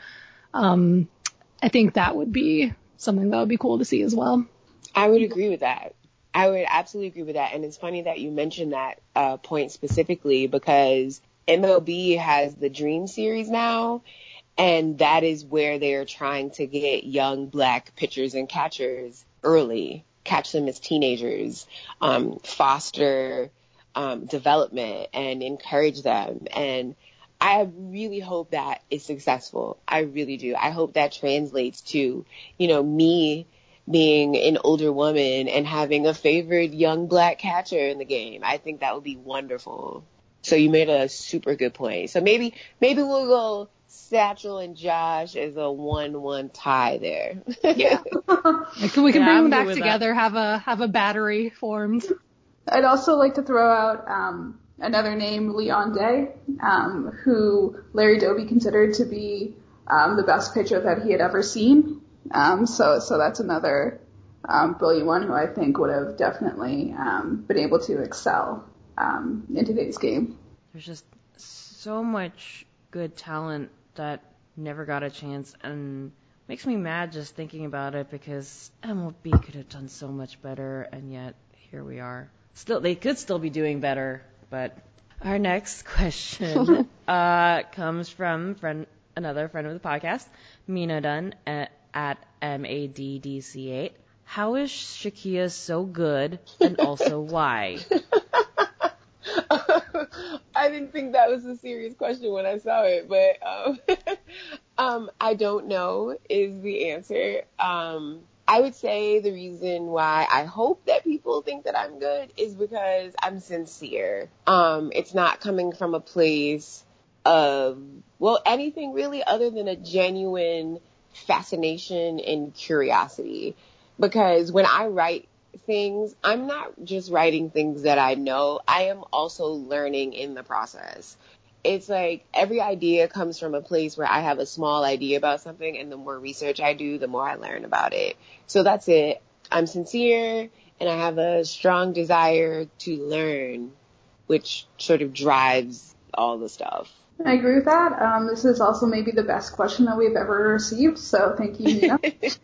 Um, I think that would be something that would be cool to see as well. I would agree with that. I would absolutely agree with that. And it's funny that you mentioned that uh, point specifically, because M L B has the Dream Series now, and that is where they're trying to get young black pitchers and catchers early, catch them as teenagers, um, foster um, development and encourage them. And I really hope that is successful. I really do. I hope that translates to, you know, me being an older woman and having a favorite young black catcher in the game. I think that would be wonderful. So you made a super good point. So maybe, maybe we'll go Satchel and Josh as a one one tie there. Yeah. we can, we can Yeah, bring I'm them good back with together, have a, have a battery formed. I'd also like to throw out um, another name, Leon Day, um, who Larry Doby considered to be um, the best pitcher that he had ever seen. Um, so, so that's another um, brilliant one who I think would have definitely um, been able to excel um, in today's game. There's just so much good talent that never got a chance, and makes me mad just thinking about it, because M L B could have done so much better, and yet here we are. Still, they could still be doing better, but our next question uh, comes from friend, another friend of the podcast, Mina Dunn at, at M A D D C eight. How is Shakia so good, and also why? I didn't think that was a serious question when I saw it, but um, um, I don't know is the answer. Um, I would say the reason why I hope that people think that I'm good is because I'm sincere. Um, it's not coming from a place of, well, anything really other than a genuine fascination and curiosity. Because when I write things, I'm not just writing things that I know. I am also learning in the process. It's like every idea comes from a place where I have a small idea about something, and the more research I do, the more I learn about it. So that's it. I'm sincere, and I have a strong desire to learn, which sort of drives all the stuff. I agree with that. Um, this is also maybe the best question that we've ever received, so thank you, Nina.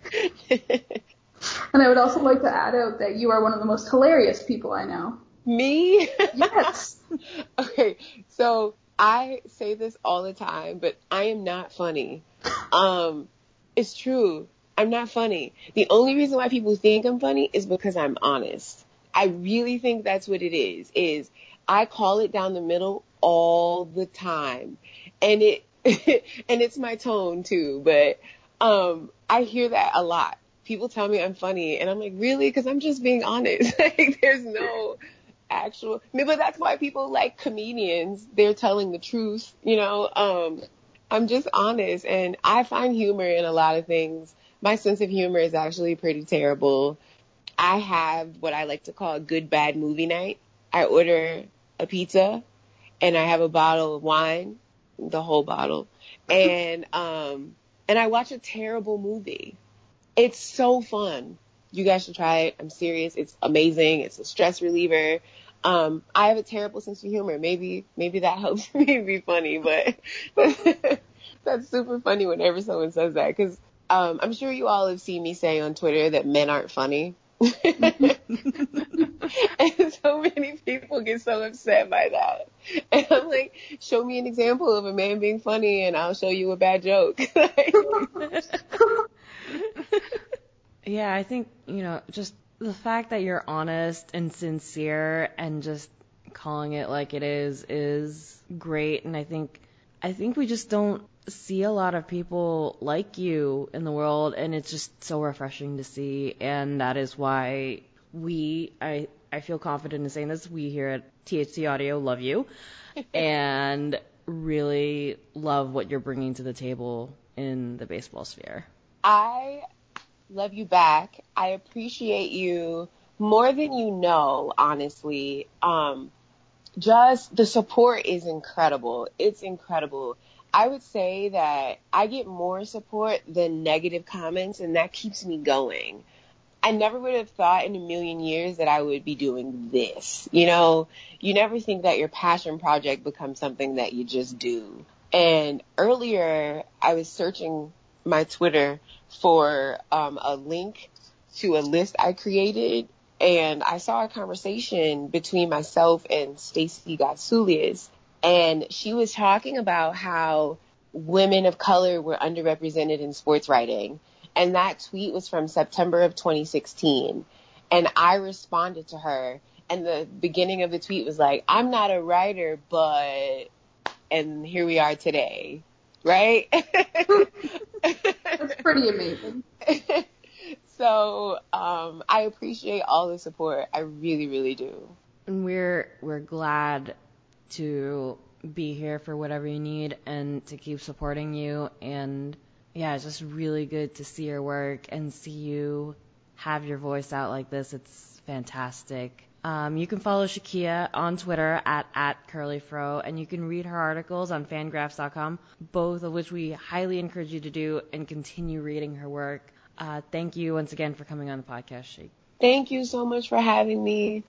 And I would also like to add out that you are one of the most hilarious people I know. Me? Yes. Okay, so I say this all the time, but I am not funny. Um, it's true. I'm not funny. The only reason why people think I'm funny is because I'm honest. I really think that's what it is, is I call it down the middle all the time. And it, and it's my tone too, but, um, I hear that a lot. People tell me I'm funny and I'm like, really? Cause I'm just being honest. Like there's no actual, but that's why people like comedians. They're telling the truth, you know, um, I'm just honest and I find humor in a lot of things. My sense of humor is actually pretty terrible. I have what I like to call a good, bad movie night. I order a pizza and I have a bottle of wine, the whole bottle, and, um, and I watch a terrible movie. It's so fun. You guys should try it. I'm serious. It's amazing. It's a stress reliever. Um, I have a terrible sense of humor. Maybe, maybe that helps me be funny, but that's super funny whenever someone says that. Cause, um, I'm sure you all have seen me say on Twitter that men aren't funny. And so many people get so upset by that. And I'm like, show me an example of a man being funny and I'll show you a bad joke. Like, yeah, I think, you know, just the fact that you're honest and sincere and just calling it like it is is great. And I think I think we just don't see a lot of people like you in the world, and it's just so refreshing to see. And that is why we, I, I feel confident in saying this, we here at T H C Audio love you and really love what you're bringing to the table in the baseball sphere. I love you back. I appreciate you more than you know, honestly. Um, just the support is incredible. It's incredible. I would say that I get more support than negative comments, and that keeps me going. I never would have thought in a million years that I would be doing this. You know, you never think that your passion project becomes something that you just do. And earlier, I was searching my Twitter for um, a link to a list I created, and I saw a conversation between myself and Stacey Gotsoulias, and she was talking about how women of color were underrepresented in sports writing. And that tweet was from September of twenty sixteen. And I responded to her, and the beginning of the tweet was like, I'm not a writer, but, and here we are today. Right? That's pretty amazing. So, um, I appreciate all the support. I really, really do. And we're, we're glad to be here for whatever you need and to keep supporting you. And yeah, it's just really good to see your work and see you have your voice out like this. It's fantastic. Um, you can follow Shakia on Twitter at, at curlyfro, and you can read her articles on fangraphs dot com, both of which we highly encourage you to do and continue reading her work. Uh, thank you once again for coming on the podcast, Shake. Thank you so much for having me.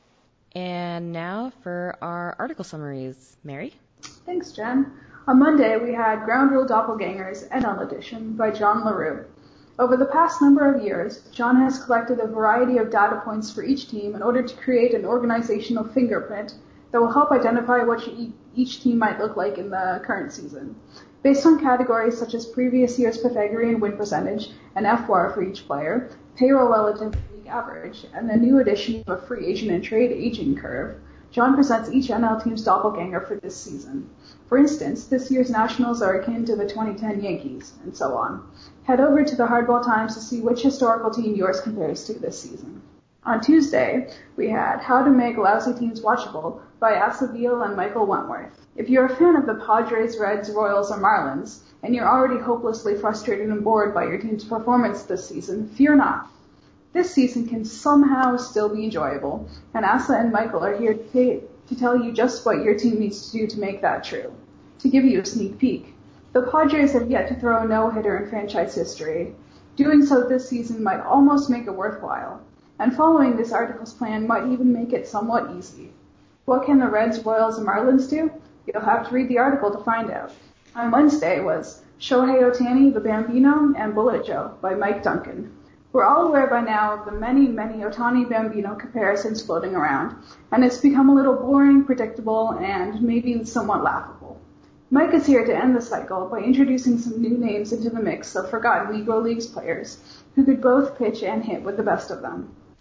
And now for our article summaries. Mary? Thanks, Jen. On Monday, we had Ground Rule Doppelgangers, N L Edition, by John LaRue. Over the past number of years, John has collected a variety of data points for each team in order to create an organizational fingerprint that will help identify what each team might look like in the current season. Based on categories such as previous year's Pythagorean win percentage and F W A R for each player, payroll relative to league average, and the new addition of a free agent and trade aging curve, John presents each N L team's doppelganger for this season. For instance, this year's Nationals are akin to the twenty ten Yankees, and so on. Head over to the Hardball Times to see which historical team yours compares to this season. On Tuesday, we had How to Make Lousy Teams Watchable by Asa Veal and Michael Wentworth. If you're a fan of the Padres, Reds, Royals, or Marlins, and you're already hopelessly frustrated and bored by your team's performance this season, fear not. This season can somehow still be enjoyable, and Asa and Michael are here to, to tell you just what your team needs to do to make that true. To give you a sneak peek, the Padres have yet to throw a no-hitter in franchise history. Doing so this season might almost make it worthwhile, and following this article's plan might even make it somewhat easy. What can the Reds, Royals, and Marlins do? You'll have to read the article to find out. On Wednesday was Shohei Ohtani, the Bambino, and Bullet Joe by Mike Duncan. We're all aware by now of the many, many Ohtani-Bambino comparisons floating around, and it's become a little boring, predictable, and maybe somewhat laughable. Mike is here to end the cycle by introducing some new names into the mix of forgotten Negro Leagues players who could both pitch and hit with the best of them.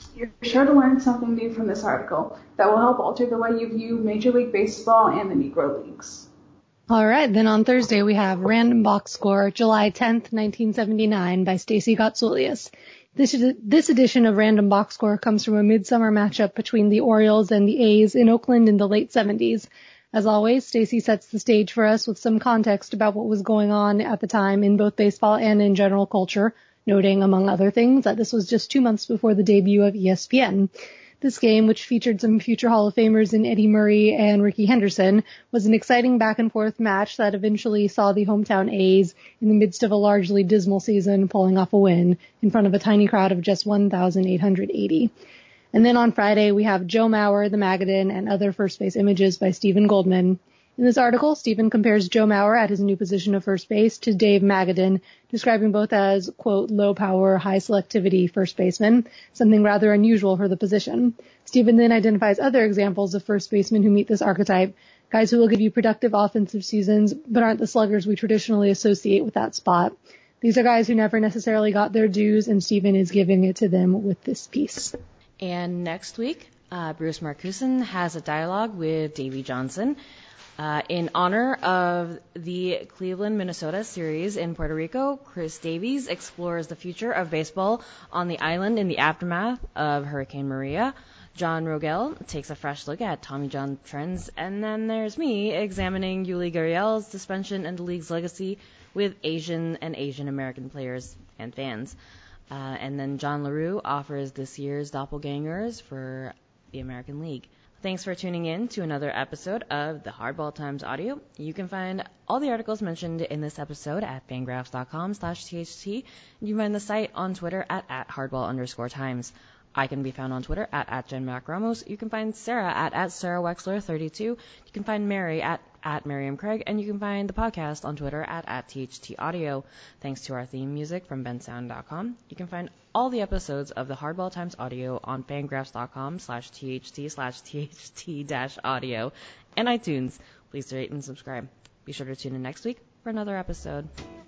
You're sure to learn something new from this article that will help alter the way you view Major League Baseball and the Negro Leagues. All right, then on Thursday we have Random Box Score, July tenth, nineteen seventy-nine by Stacy Gotsoulias. This, this edition of Random Box Score comes from a midsummer matchup between the Orioles and the A's in Oakland in the late seventies. As always, Stacy sets the stage for us with some context about what was going on at the time in both baseball and in general culture, noting, among other things, that this was just two months before the debut of E S P N. This game, which featured some future Hall of Famers in Eddie Murray and Rickey Henderson, was an exciting back-and-forth match that eventually saw the hometown A's, in the midst of a largely dismal season, pulling off a win in front of a tiny crowd of just one thousand eight hundred eighty. And then on Friday, we have Joe Mauer, the Magadan, and other first base images by Stephen Goldman. In this article, Stephen compares Joe Mauer at his new position of first base to Dave Magadan, describing both as, quote, low-power, high-selectivity first baseman, something rather unusual for the position. Stephen then identifies other examples of first basemen who meet this archetype, guys who will give you productive offensive seasons, but aren't the sluggers we traditionally associate with that spot. These are guys who never necessarily got their dues, and Stephen is giving it to them with this piece. And next week, uh, Bruce Marcuson has a dialogue with Davey Johnson. Uh, in honor of the Cleveland, Minnesota series in Puerto Rico, Chris Davies explores the future of baseball on the island in the aftermath of Hurricane Maria. John Rogel takes a fresh look at Tommy John trends, and then there's me examining Yuli Gurriel's suspension and the league's legacy with Asian and Asian American players and fans. Uh, and then John LaRue offers this year's doppelgangers for the American League. Thanks for tuning in to another episode of the Hardball Times Audio. You can find all the articles mentioned in this episode at fangraphs.com slash THT. You can find the site on Twitter at, at hardball underscore times. I can be found on Twitter at, at Jen Mac Ramos. You can find Sarah at, at Sarah Wexler thirty-two. You can find Mary at, at Miriam Craig. And you can find the podcast on Twitter at, at T H T Audio. Thanks to our theme music from bensound dot com. You can find all the episodes of the Hardball Times Audio on fangraphs.com slash THT slash THT dash audio and iTunes. Please rate and subscribe. Be sure to tune in next week for another episode.